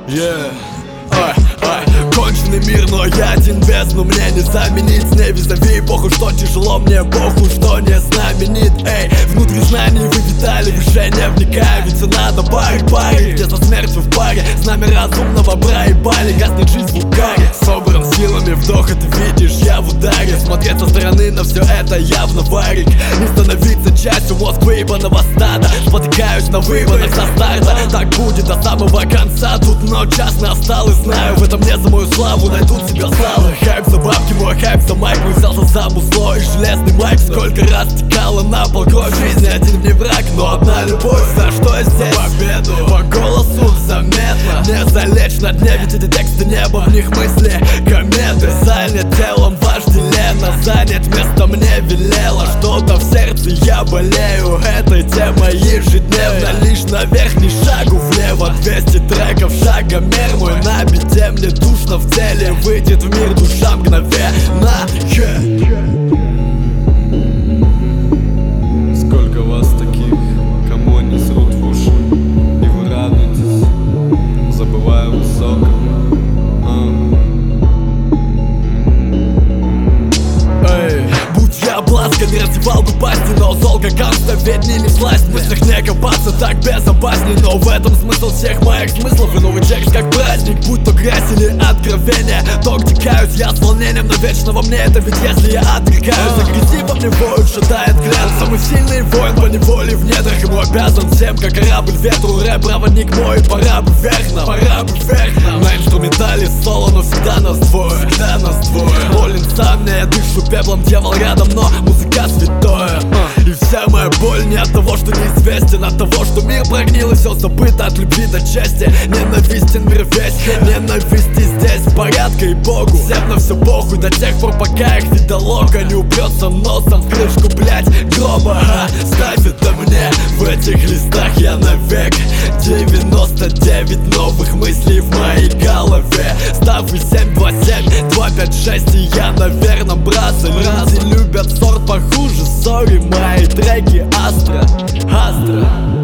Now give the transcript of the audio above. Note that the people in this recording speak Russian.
Конченый мир, но я один бездну мне не заменить. Не визави, похуй, что тяжело мне, похуй, что не знаменит. Эй, внутри знаний вы витали, выше не вникая. Ведь надо парить, где за смертью в паре. Знамя разумного проебали, гаснет жизнь в угаре. Собран силами, вдох, это видишь, я в ударе. Смотреть со стороны на все это явно варик. Не становиться частью мозг выебанного стада. Спотыкаюсь на выборах со старта. Так будет до самого конца. Тут ночь час настал и знаю, в этом не за мою славу найдут себя славы. Хайп за бабки, мой хайп за майк. Мы взялся за музло и железный майк. Сколько раз текала на пол кровь. Жизни один мне враг, но одна любовь. За что я здесь? Победу по голосу заметно. Не залечь на дне, ведь эти тексты неба, в них мысли кометы. Занят телом вожделенно, занять место мне велело. Что-то в сердце я болею этой темой ежедневно. Лишь наверх, ни шагу влево. 200 треков, шагомер мой на бите. Мне душно в теле, выйдет в мир душа мгновенно. Сколько вас таких, кому они срут в уши, и вы радуетесь, забывая высокого. Будь я обласка, не раздевал бы пасти, но зол как гангста, ведь не сласть. В мыслях не копаться так безопасней, но в этом смысл всех моих смыслов. И новый текст как праздник, будь то грязь или откровение. То, где каюсь я с волнением, но вечно во мне это, ведь если я отрекаюсь, агрессив во мне воют, шатает клен. Самый сильный воин по неволе в недрах, ему обязан всем, как корабль ветру. Рэп, проводник мой, пора бы вверх нам, пора бы вверх нам. На инструментале соло, но всегда нас двое, всегда нас двое. Болен сам, я дышу пеплом, дьявол рядом, но музыка святое. И вся моя боль не от того, что неизвестен, от того, что мир прогнил и все забыто от любви до чести. Ненавистен мир весь, ненависти здесь порядка и Богу. Всем на все похуй до тех пор, пока их видолога не упрется носом в крышку, блять, гроба. Ставь это мне, в этих листах я навек. 99 новых мыслей в моей голове. Ставь 727, 256 и я на верном бразе. Люди любят сорт похуже, сори, мои треки Астра.